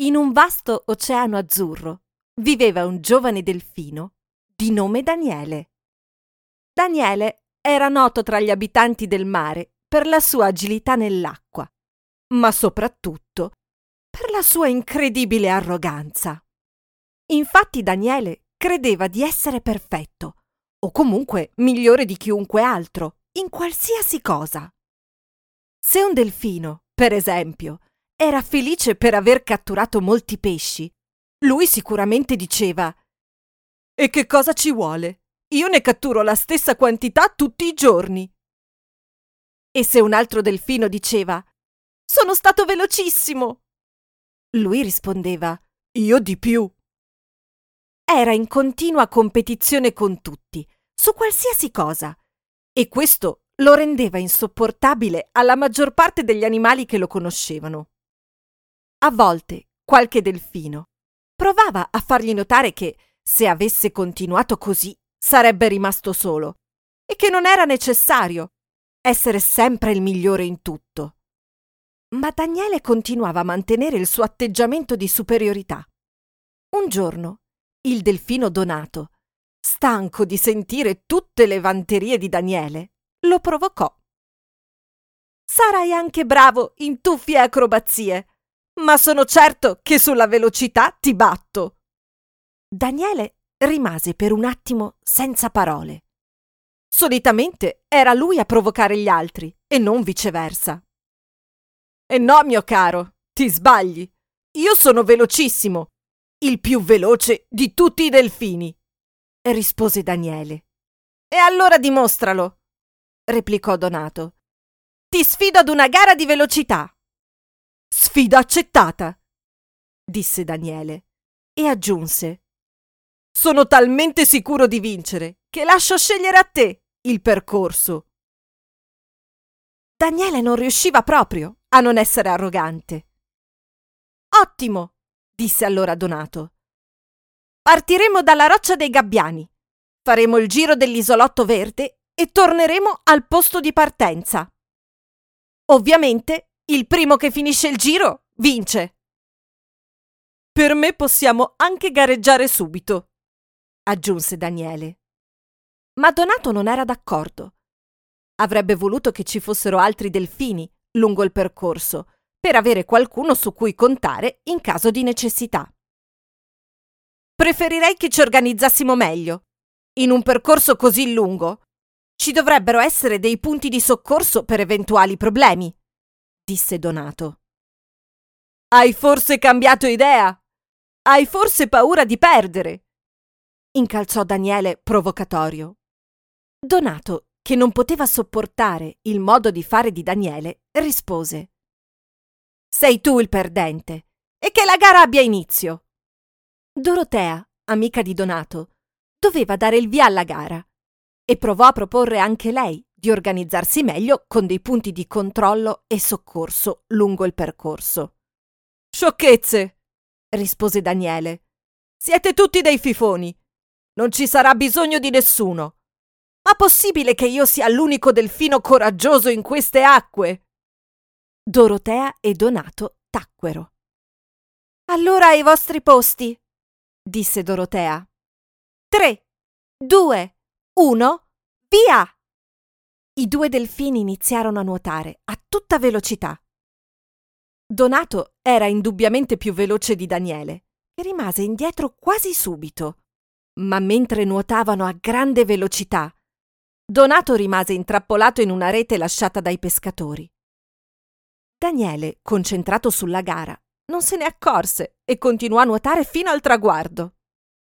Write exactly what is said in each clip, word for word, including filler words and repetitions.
In un vasto oceano azzurro viveva un giovane delfino di nome Daniele. Daniele era noto tra gli abitanti del mare per la sua agilità nell'acqua, ma soprattutto per la sua incredibile arroganza. Infatti Daniele credeva di essere perfetto, o comunque migliore di chiunque altro, in qualsiasi cosa. Se un delfino, per esempio, era felice per aver catturato molti pesci, lui sicuramente diceva: «E che cosa ci vuole? Io ne catturo la stessa quantità tutti i giorni». E se un altro delfino diceva: «Sono stato velocissimo», lui rispondeva: «Io di più». Era in continua competizione con tutti, su qualsiasi cosa, e questo lo rendeva insopportabile alla maggior parte degli animali che lo conoscevano. A volte qualche delfino provava a fargli notare che, se avesse continuato così, sarebbe rimasto solo e che non era necessario essere sempre il migliore in tutto. Ma Daniele continuava a mantenere il suo atteggiamento di superiorità. Un giorno, il delfino Donato, stanco di sentire tutte le vanterie di Daniele, lo provocò. «Sarai anche bravo in tuffi e acrobazie, ma sono certo che sulla velocità ti batto». Daniele rimase per un attimo senza parole. Solitamente era lui a provocare gli altri e non viceversa. «E no, mio caro, ti sbagli. Io sono velocissimo, il più veloce di tutti i delfini», rispose Daniele. «E allora dimostralo», replicò Donato. «Ti sfido ad una gara di velocità». «Sfida accettata», disse Daniele e aggiunse: «Sono talmente sicuro di vincere che lascio scegliere a te il percorso». Daniele non riusciva proprio a non essere arrogante. «Ottimo», disse allora Donato. «Partiremo dalla roccia dei gabbiani, faremo il giro dell'isolotto verde e torneremo al posto di partenza. Ovviamente il primo che finisce il giro vince». «Per me possiamo anche gareggiare subito», aggiunse Daniele. Ma Donato non era d'accordo. Avrebbe voluto che ci fossero altri delfini lungo il percorso per avere qualcuno su cui contare in caso di necessità. «Preferirei che ci organizzassimo meglio. In un percorso così lungo ci dovrebbero essere dei punti di soccorso per eventuali problemi», disse Donato. «Hai forse cambiato idea? Hai forse paura di perdere?» incalzò Daniele provocatorio. Donato, che non poteva sopportare il modo di fare di Daniele, rispose: «Sei tu il perdente, e che la gara abbia inizio». Dorotea, amica di Donato, doveva dare il via alla gara e provò a proporre anche lei di organizzarsi meglio con dei punti di controllo e soccorso lungo il percorso. «Sciocchezze», rispose Daniele. «Siete tutti dei fifoni. Non ci sarà bisogno di nessuno. Ma possibile che io sia l'unico delfino coraggioso in queste acque?» Dorotea e Donato tacquero. «Allora ai vostri posti», disse Dorotea. «Tre, due, uno, via!» I due delfini iniziarono a nuotare a tutta velocità. Donato era indubbiamente più veloce di Daniele, che rimase indietro quasi subito. Ma mentre nuotavano a grande velocità, Donato rimase intrappolato in una rete lasciata dai pescatori. Daniele, concentrato sulla gara, non se ne accorse e continuò a nuotare fino al traguardo.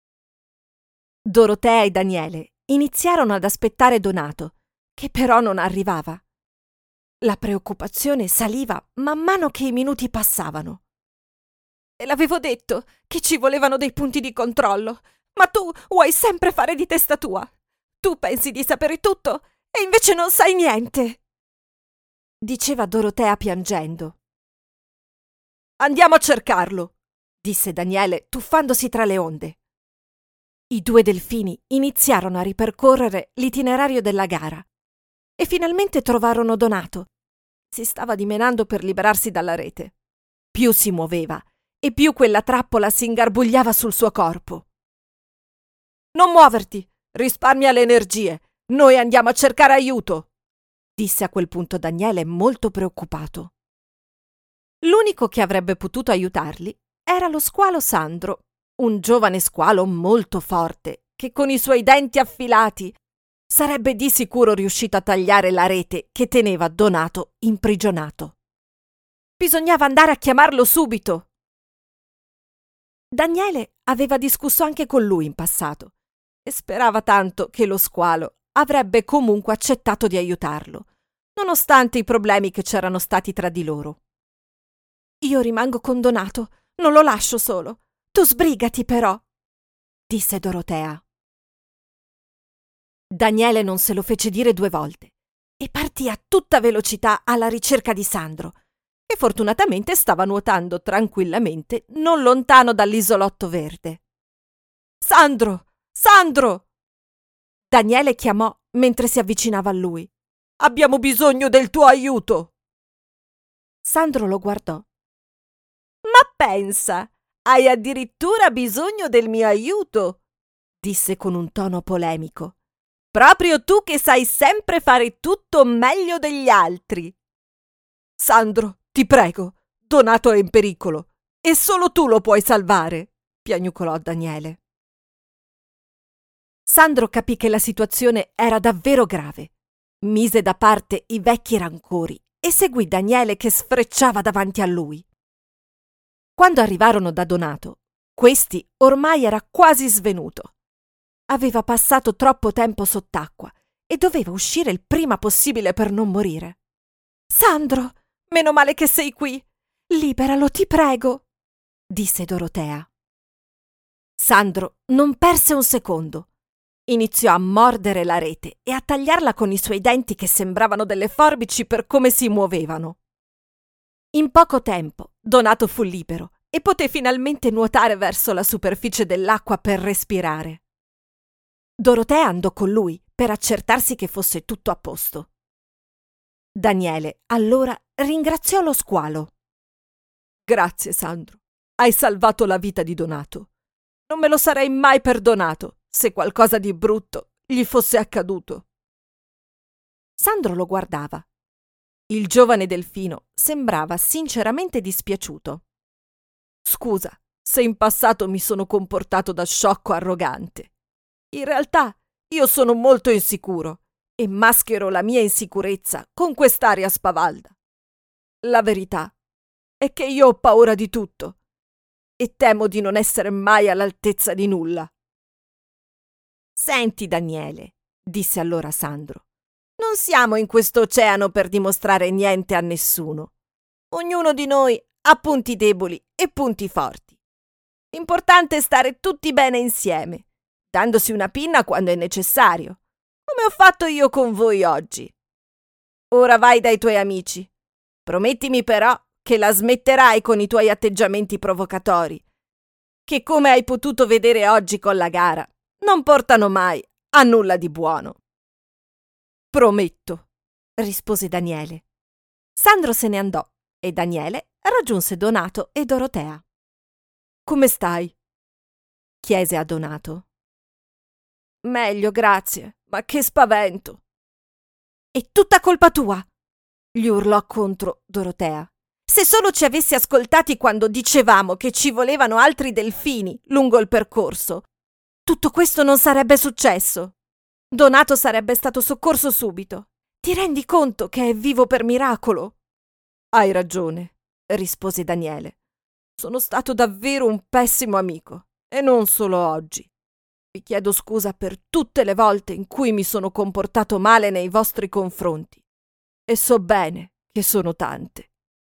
Dorotea e Daniele iniziarono ad aspettare Donato, che però non arrivava. La preoccupazione saliva man mano che i minuti passavano. «Te l'avevo detto che ci volevano dei punti di controllo, ma tu vuoi sempre fare di testa tua. Tu pensi di sapere tutto e invece non sai niente», diceva Dorotea piangendo. «Andiamo a cercarlo», disse Daniele tuffandosi tra le onde. I due delfini iniziarono a ripercorrere l'itinerario della gara e finalmente trovarono Donato. Si stava dimenando per liberarsi dalla rete. Più si muoveva e più quella trappola si ingarbugliava sul suo corpo. «Non muoverti! Risparmia le energie! Noi andiamo a cercare aiuto!» disse a quel punto Daniele, molto preoccupato. L'unico che avrebbe potuto aiutarli era lo squalo Sandro, un giovane squalo molto forte, che con i suoi denti affilati sarebbe di sicuro riuscito a tagliare la rete che teneva Donato imprigionato. Bisognava andare a chiamarlo subito. Daniele aveva discusso anche con lui in passato e sperava tanto che lo squalo avrebbe comunque accettato di aiutarlo, nonostante i problemi che c'erano stati tra di loro. «Io rimango con Donato, non lo lascio solo. Tu sbrigati però», disse Dorotea. Daniele non se lo fece dire due volte e partì a tutta velocità alla ricerca di Sandro, che fortunatamente stava nuotando tranquillamente non lontano dall'isolotto verde. «Sandro! Sandro!» Daniele chiamò mentre si avvicinava a lui. «Abbiamo bisogno del tuo aiuto!» Sandro lo guardò. «Ma pensa, hai addirittura bisogno del mio aiuto!» disse con un tono polemico. «Proprio tu che sai sempre fare tutto meglio degli altri!» «Sandro, ti prego, Donato è in pericolo e solo tu lo puoi salvare!» piagnucolò Daniele. Sandro capì che la situazione era davvero grave. Mise da parte i vecchi rancori e seguì Daniele che sfrecciava davanti a lui. Quando arrivarono da Donato, questi ormai era quasi svenuto. Aveva passato troppo tempo sott'acqua e doveva uscire il prima possibile per non morire. «Sandro, meno male che sei qui! Liberalo, ti prego!» disse Dorotea. Sandro non perse un secondo. Iniziò a mordere la rete e a tagliarla con i suoi denti che sembravano delle forbici per come si muovevano. In poco tempo Donato fu libero e poté finalmente nuotare verso la superficie dell'acqua per respirare. Dorotea andò con lui per accertarsi che fosse tutto a posto. Daniele allora ringraziò lo squalo. «Grazie, Sandro, hai salvato la vita di Donato. Non me lo sarei mai perdonato se qualcosa di brutto gli fosse accaduto». Sandro lo guardava. Il giovane delfino sembrava sinceramente dispiaciuto. «Scusa se in passato mi sono comportato da sciocco arrogante. In realtà io sono molto insicuro e maschero la mia insicurezza con quest'aria spavalda. La verità è che io ho paura di tutto e temo di non essere mai all'altezza di nulla». «Senti, Daniele», disse allora Sandro, «non siamo in questo oceano per dimostrare niente a nessuno. Ognuno di noi ha punti deboli e punti forti. L'importante è stare tutti bene insieme, dandosi una pinna quando è necessario, come ho fatto io con voi oggi. Ora vai dai tuoi amici. Promettimi però che la smetterai con i tuoi atteggiamenti provocatori, che come hai potuto vedere oggi con la gara, non portano mai a nulla di buono». «Prometto», rispose Daniele. Sandro se ne andò e Daniele raggiunse Donato e Dorotea. «Come stai?» chiese a Donato. «Meglio, grazie, ma che spavento!» «È tutta colpa tua!» gli urlò contro Dorotea. «Se solo ci avessi ascoltati quando dicevamo che ci volevano altri delfini lungo il percorso, tutto questo non sarebbe successo. Donato sarebbe stato soccorso subito. Ti rendi conto che è vivo per miracolo?» «Hai ragione», rispose Daniele. «Sono stato davvero un pessimo amico, e non solo oggi. Vi chiedo scusa per tutte le volte in cui mi sono comportato male nei vostri confronti, e so bene che sono tante».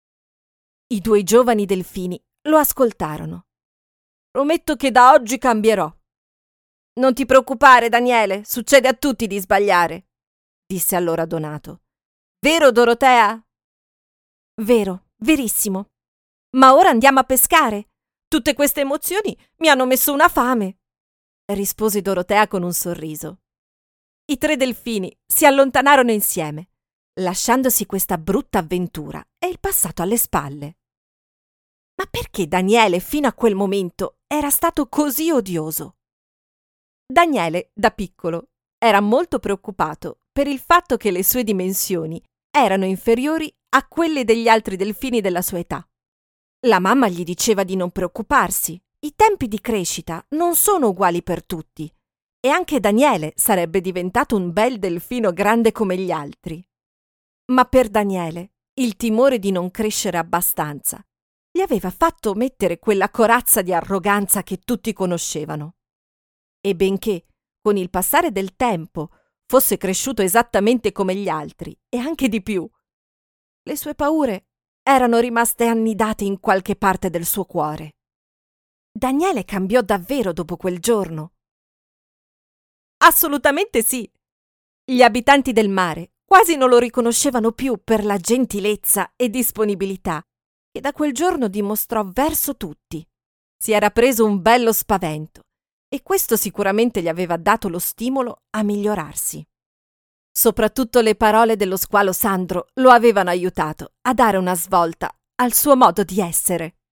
I due giovani delfini lo ascoltarono. «Prometto che da oggi cambierò». «Non ti preoccupare, Daniele, succede a tutti di sbagliare», disse allora Donato. «Vero, Dorotea?» «Vero, verissimo. Ma ora andiamo a pescare. Tutte queste emozioni mi hanno messo una fame», rispose Dorotea con un sorriso. I tre delfini si allontanarono insieme, lasciandosi questa brutta avventura e il passato alle spalle. Ma perché Daniele fino a quel momento era stato così odioso? Daniele, da piccolo, era molto preoccupato per il fatto che le sue dimensioni erano inferiori a quelle degli altri delfini della sua età. La mamma gli diceva di non preoccuparsi, i tempi di crescita non sono uguali per tutti e anche Daniele sarebbe diventato un bel delfino grande come gli altri. Ma per Daniele il timore di non crescere abbastanza gli aveva fatto mettere quella corazza di arroganza che tutti conoscevano. E benché, con il passare del tempo, fosse cresciuto esattamente come gli altri, e anche di più, le sue paure erano rimaste annidate in qualche parte del suo cuore. Daniele cambiò davvero dopo quel giorno. Assolutamente sì. Gli abitanti del mare quasi non lo riconoscevano più per la gentilezza e disponibilità che da quel giorno dimostrò verso tutti. Si era preso un bello spavento e questo sicuramente gli aveva dato lo stimolo a migliorarsi. Soprattutto le parole dello squalo Sandro lo avevano aiutato a dare una svolta al suo modo di essere.